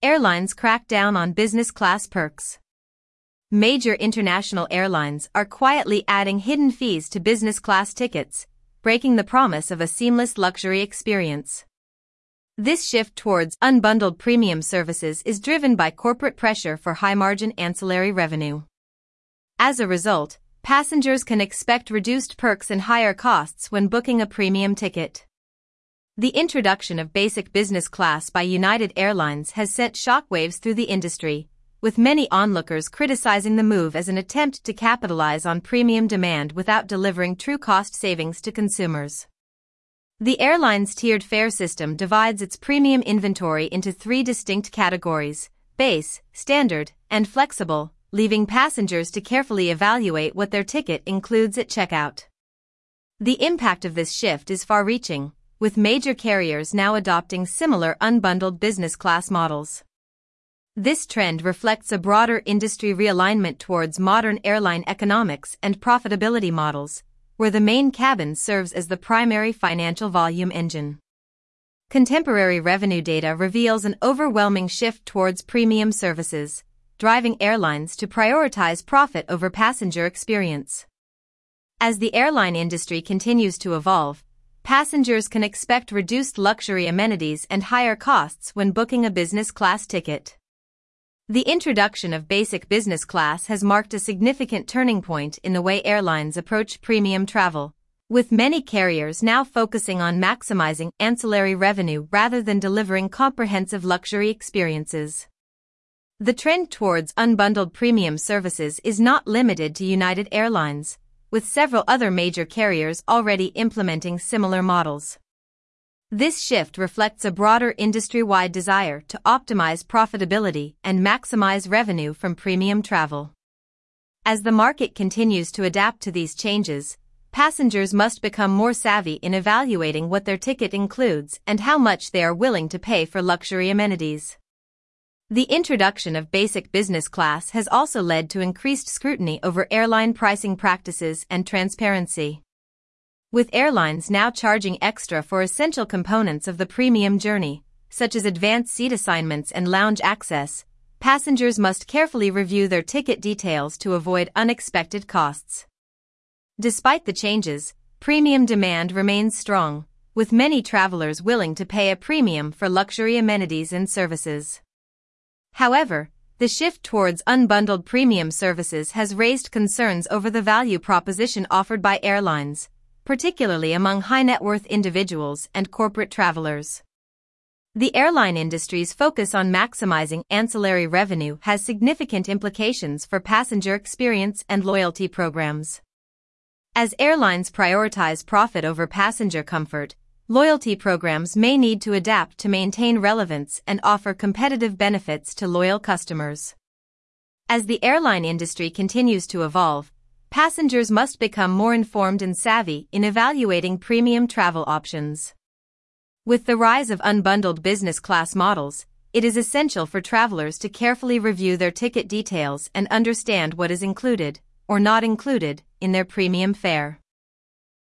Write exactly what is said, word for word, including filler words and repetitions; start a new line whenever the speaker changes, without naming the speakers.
Airlines crack down on business class perks. Major international airlines are quietly adding hidden fees to business class tickets, breaking the promise of a seamless luxury experience. This shift towards unbundled premium services is driven by corporate pressure for high-margin ancillary revenue. As a result, passengers can expect reduced perks and higher costs when booking a premium ticket. The introduction of basic business class by United Airlines has sent shockwaves through the industry, with many onlookers criticizing the move as an attempt to capitalize on premium demand without delivering true cost savings to consumers. The airline's tiered fare system divides its premium inventory into three distinct categories: base, standard, and flexible, leaving passengers to carefully evaluate what their ticket includes at checkout. The impact of this shift is far-reaching, with major carriers now adopting similar unbundled business class models. This trend reflects a broader industry realignment towards modern airline economics and profitability models, where the main cabin serves as the primary financial volume engine. Contemporary revenue data reveals an overwhelming shift towards premium services, driving airlines to prioritize profit over passenger experience. As the airline industry continues to evolve, passengers can expect reduced luxury amenities and higher costs when booking a business class ticket. The introduction of basic business class has marked a significant turning point in the way airlines approach premium travel, with many carriers now focusing on maximizing ancillary revenue rather than delivering comprehensive luxury experiences. The trend towards unbundled premium services is not limited to United Airlines, with several other major carriers already implementing similar models. This shift reflects a broader industry-wide desire to optimize profitability and maximize revenue from premium travel. As the market continues to adapt to these changes, passengers must become more savvy in evaluating what their ticket includes and how much they are willing to pay for luxury amenities. The introduction of basic business class has also led to increased scrutiny over airline pricing practices and transparency. With airlines now charging extra for essential components of the premium journey, such as advanced seat assignments and lounge access, passengers must carefully review their ticket details to avoid unexpected costs. Despite the changes, premium demand remains strong, with many travelers willing to pay a premium for luxury amenities and services. However, the shift towards unbundled premium services has raised concerns over the value proposition offered by airlines, particularly among high-net-worth individuals and corporate travelers. The airline industry's focus on maximizing ancillary revenue has significant implications for passenger experience and loyalty programs. As airlines prioritize profit over passenger comfort, loyalty programs may need to adapt to maintain relevance and offer competitive benefits to loyal customers. As the airline industry continues to evolve, passengers must become more informed and savvy in evaluating premium travel options. With the rise of unbundled business class models, it is essential for travelers to carefully review their ticket details and understand what is included, or not included, in their premium fare.